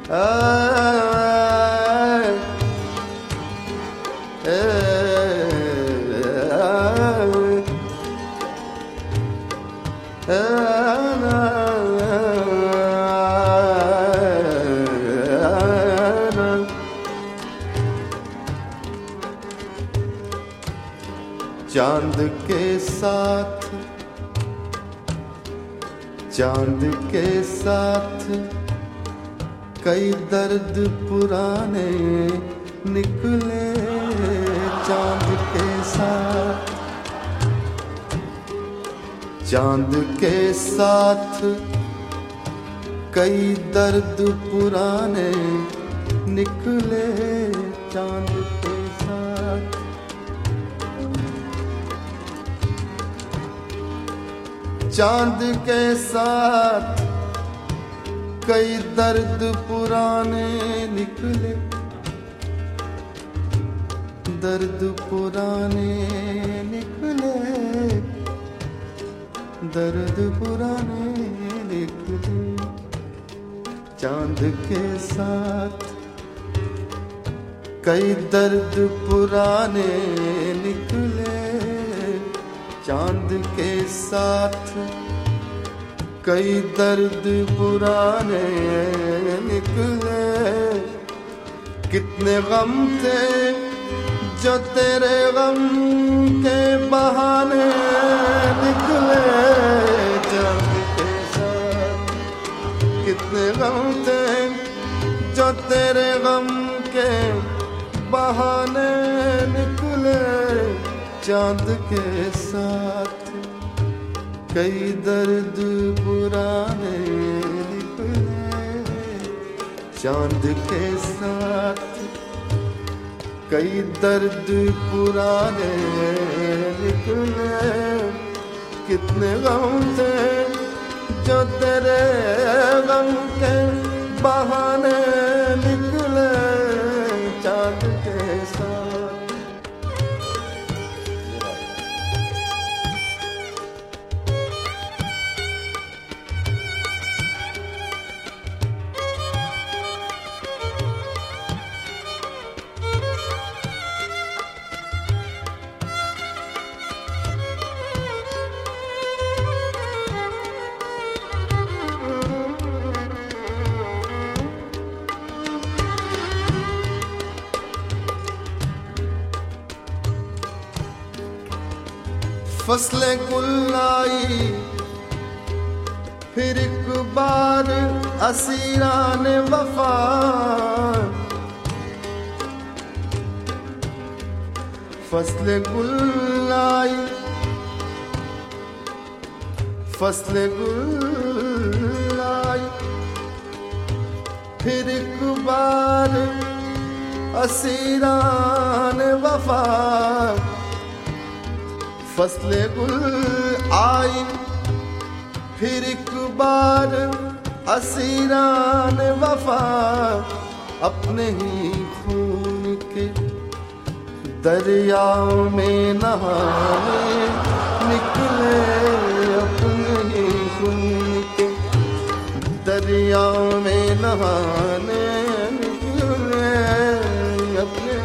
चांद के साथ कई दर्द पुराने निकले। चांद के साथ कई दर्द पुराने निकले। चांद के साथ चांद के साथ कई दर्द पुराने निकले। दर्द पुराने निकले, दर्द पुराने निकले। चांद के साथ कई दर्द पुराने निकले। चांद के साथ कई दर्द पुराने निकले। कितने गम थे जो तेरे गम के बहाने निकले। चांद के साथ कितने गम थे जो तेरे गम के बहाने निकले। चांद के साथ कई दर्द पुराने निकले। चांद के साथ कई दर्द पुराने निकले। कितने गम थे जो तेरे गम के बहाने निकले। चांद के साथ फसलें गुल आई फिर एक बार असीरान वफा। फसलें गुल आई, फसलें गुल आई फिर एक बार असीरान वफा। फसलें गुल आई फिर एक बार असीरान वफा। अपने ही खून के दरिया में नहाने निकले। अपने ही खून के दरिया में नहाने निकले। अपने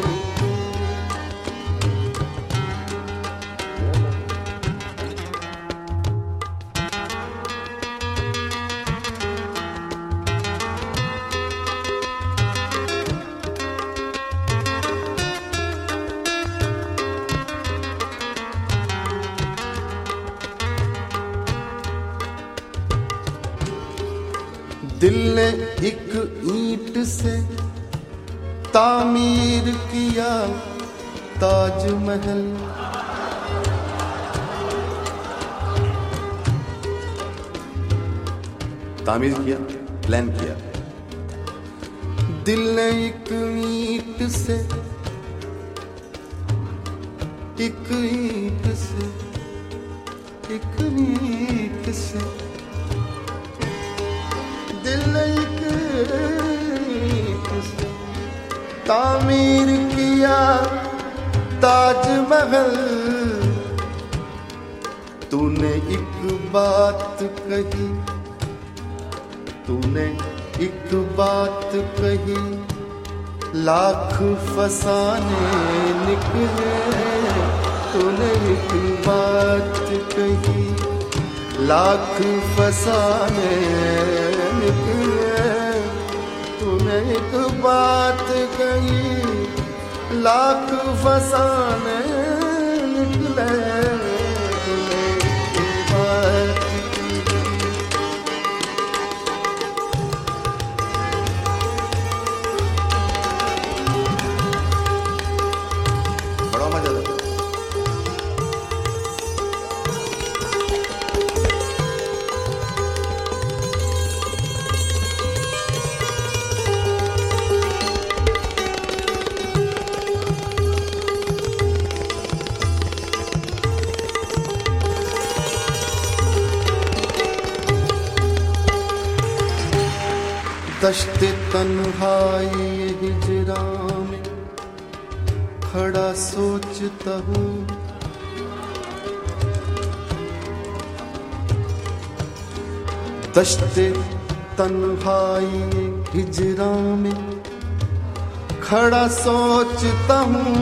दिल ने एक ईंट से तामीर किया ताजमहल। तामीर किया, प्लान किया। दिल ने एक ईंट से, एक ईंट से, एक ईंट से दिल ने एक ईंट से तामीर किया ताजमहल। तूने एक बात कही, तूने एक बात कही लाख फसाने निकले, तूने एक बात कही लाख फसाने निकले, तूने एक बात कही लाख फसाने निकले, तूने एक बात दश्त तन्हाई हिजरा में खड़ा सोचता हूँ, दश्त तन्हाई हिजरा में खड़ा सोचता हूँ,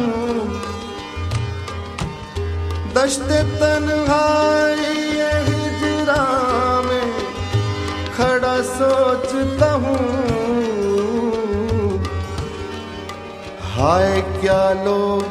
दश्त तन्हाई हिजरा में खड़ा सोचता हूँ, हाय क्या लोग,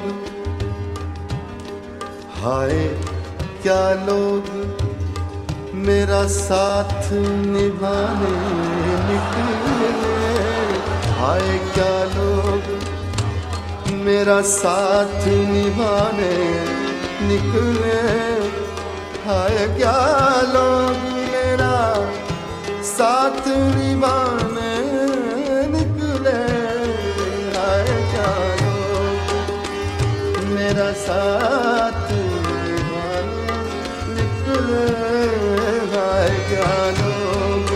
हाय क्या लोग मेरा साथ निभाने निकले, हाय क्या लोग मेरा साथ निभाने निकले, हाय क्या लोग मेरा साथ निभाने निकले, हाय क्या लोग मेरा साथ निभाने निकले, हाय क्या लोग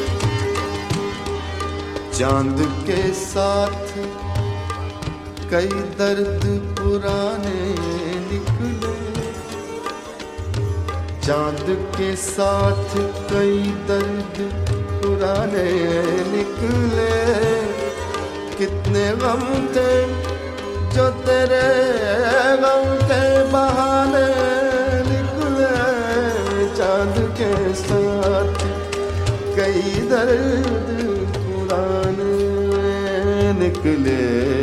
चांद के साथ कई दर्द पुराने निकले, चांद के साथ कई दर्द पुराने निकले, कितने गम थे जो तेरे गम के बहाने निकले, चांद के साथ कई दर्द पुराने निकले।